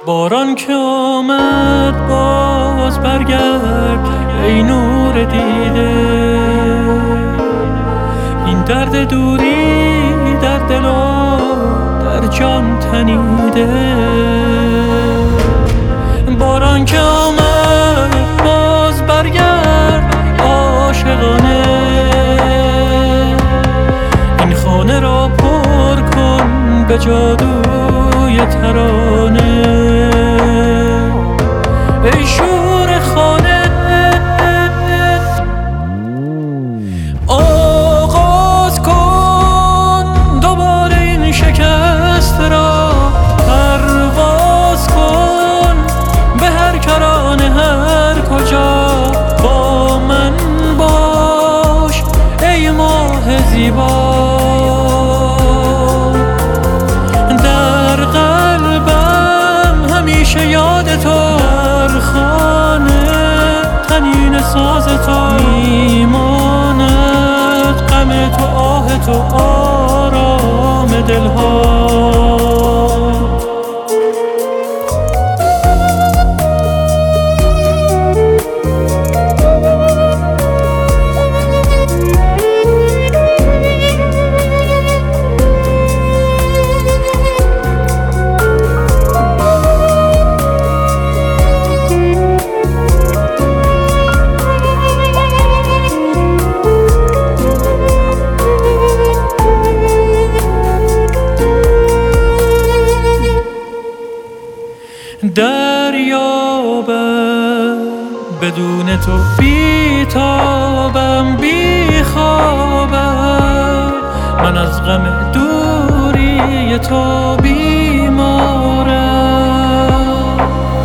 باران که آمد باز برگرد ای نور دیده، این درد دوری در دل و در جان تنیده. باران که آمد باز برگرد عاشقانه، این خانه را پر کن به جادوی ترانه. ای شور خانه آغاز کن دوباره این شکست را، پرواز کن به هر کرانه هر کجا. با من باش ای ماه زیبا، در قلبم همیشه یاد تو، در خانه تنین ساز تو میماند، غم تو آه تو آرام دلها. دریابم بدون تو بیتابم بیخوابم، من از غم دوری تو بیمارم.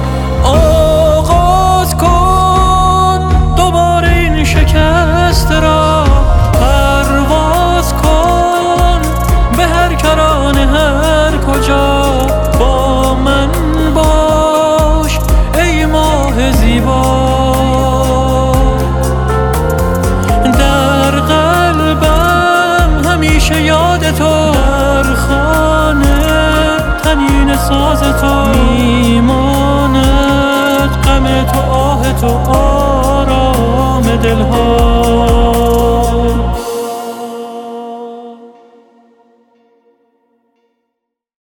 آغاز کن دوباره این شکست را، پرواز کن به هر کرانه هر کجا. با من باش ای ماه زیبا، در قلبم همیشه یاد تو، در خانه تنین ساز تو میماند، غم تو آه تو آرام دلها.